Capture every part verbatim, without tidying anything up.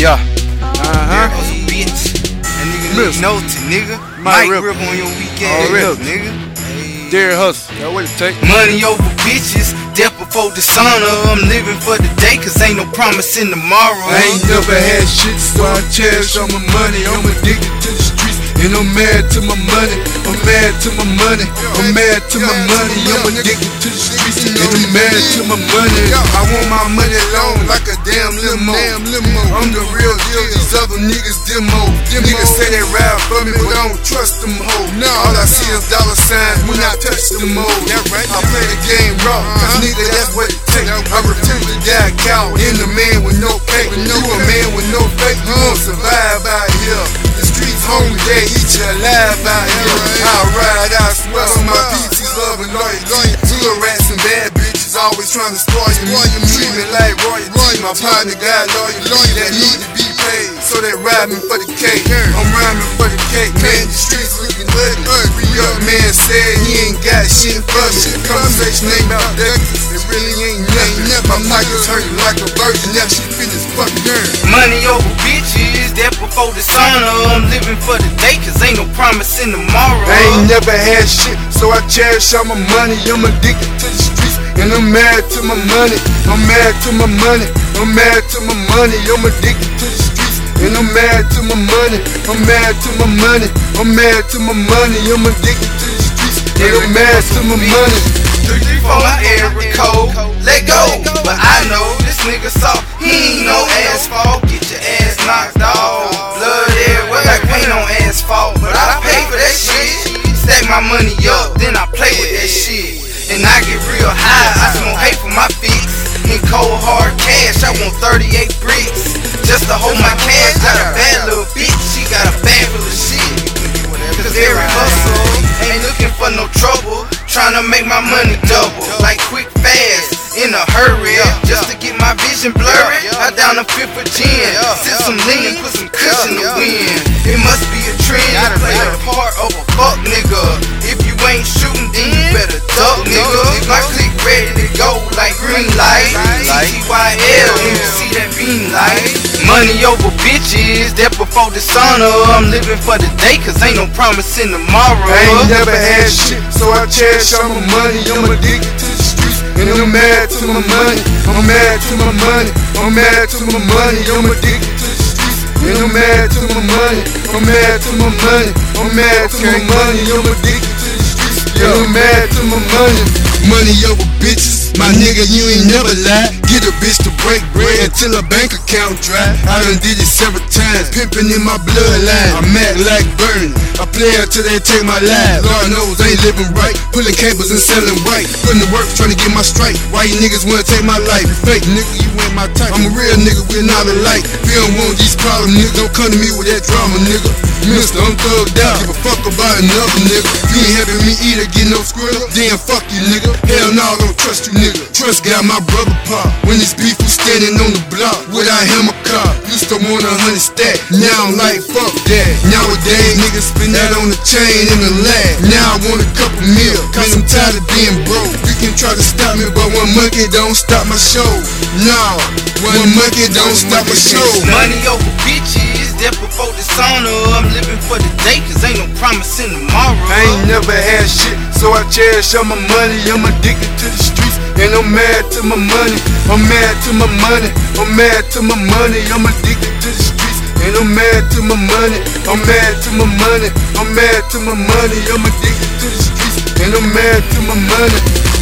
Yeah. Uh-huh. That was a bitch. That nigga need notes, nigga. Mike Mike Rip Rip on your weak ass, Already. nigga. Dare hustle. That's what it take. Money over bitches, death before dishonor. I'm living for the day, cause ain't no promise in tomorrow. I ain't never had shit, so I cherish all my money. I'm addicted to the streets, and I'm mad to my money. I'm mad to my money. I'm mad to my money. I'm addicted to the streets, and I'm mad to my money. I want my money long like a damn limo. I'm the real deal, these other niggas demo. Niggas say they ride for me, but I don't trust them hoes. All I see is dollar signs when I touch them hoes. I play the game raw, cause nigga, that's what it takes. I refuse to die coward in a man with no cake. You a man with no faith, you won't survive out here. The streets home, they eat you alive out here. I ride, I swear on my P T, love and loyalty. Hood rats and bad bitches always trying to spoil you. Treat me like royalty. My partner got loyalty that need to be paid, so they ride me for the cake. I'm rhyming for the cake, man. The streets looking ugly. Re-up man said he ain't got shit for me. Conversation ain't about duckies, it really ain't nothing. My pockets hurting like a virgin, now she finished fucking her. Money over bitches, death before dishonor. I'm living for the day, cause ain't no promise in tomorrow. I ain't never had shit, so I cherish all my money. I'm addicted to the streets, and I'm mad to my money. I'm mad to my money. I'm mad to my money. I'm addicted to the streets, and I'm mad to my money. I'm mad to my money. I'm mad to my money. I'm addicted to the streets, and I'm mad to my money. Three, three, four, my area code, let go. But I know this nigga soft, he ain't no asphalt. Get your ass knocked off, blood everywhere like paint on asphalt. But I pay for that shit, stack my money up, then I play with that shit. And I get real high, I smoke hate for my fix. In cold hard cash, I want thirty-eight bricks just to hold my cash. Got a bad little bitch, she got a bag full of shit. Cause every hustle ain't looking for no trouble, trying to make my money double, like quick fast, in a hurry, just to get my vision blurry. I down a fifth of gin, sip some lean, put some cushion to win. It must be a trend to play the part of a fuck nigga. If you ain't shooting, then you better duck, nigga. My click ready to go like green light, T Y L, when you see that beam light. Money over bitches, death before dishonor. I'm living for the day, cause ain't no promise in tomorrow. I ain't never had shit, so I cherish all my money. I'm addicted to the streets, and I'm mad to my money. I'm mad to my money. I'm mad to my money. I'm addicted to the streets, and I'm mad to my money. I'm mad to my money. I'm mad to my money. I'm addicted to the streets, and I'm mad to my money. Money over bitches, my nigga, you ain't never lied. Get a bitch to break bread until her bank account dry. I done did it several times, pimping in my bloodline. I'm mad like burning, I play until they take my life. Lord knows I ain't living right, pulling cables and selling white. Putting to work, trying to get my strike. Why you niggas wanna take my life? You fake nigga, you ain't my type. I'm a real nigga, we're not alike. If you don't want these problems, nigga, don't come to me with that drama, nigga. Mister, I'm thugged out, give a fuck about another nigga. You ain't helping me either, get no squirrel, then fuck you, nigga. Hell no, I don't trust you, nigga. Trust got my brother pop. When this beef was standing on the block without him a car. Used to want a hundred stack, now I'm like fuck that. Nowadays niggas spend that on the chain and the lag. Now I want a couple mil, cause I'm tired of being broke. You can try to stop me, but one monkey don't stop my show. No, one monkey don't stop my show. Money over bitches, death before dishonor. I'm living for the day, cause ain't no promise in tomorrow. I ain't never had shit, so I cherish all my money. I'm addicted to the streets, and I'm mad to my money. I'm mad to my money. I'm mad to my money. I'm addicted to the streets, and I'm mad to my money. I'm mad to my money. I'm mad to my money. I'm addicted to the streets, and I'm mad to my money.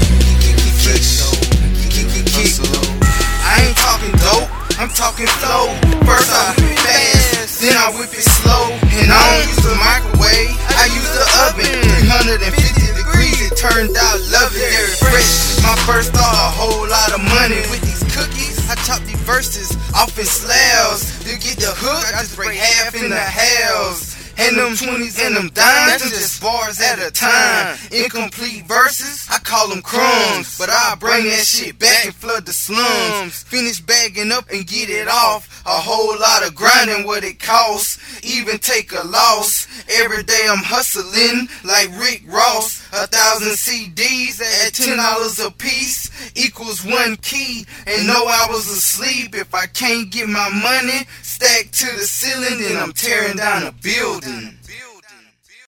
I ain't talking dope, I'm talking flow. First I whip it fast, then I whip it slow. And I don't use the microwave, I use the oven. three hundred fifty degrees, it turned out lovely, very fresh. My first thought, a whole lot of money with these cookies. I chop these verses off in slabs. To get the hook, I just break half in the halves. And them twenties and them dimes, them just bars at a time. Incomplete verses, I call them crumbs. But I bring that shit back and flood the slums. Finish bagging up and get it off. A whole lot of grinding what it costs. Even take a loss. Every day I'm hustling like Rick Ross. A thousand C Ds at ten dollars a piece equals one key. And no hours of sleep if I can't get my money. stack to the ceiling, then I'm tearing down a building.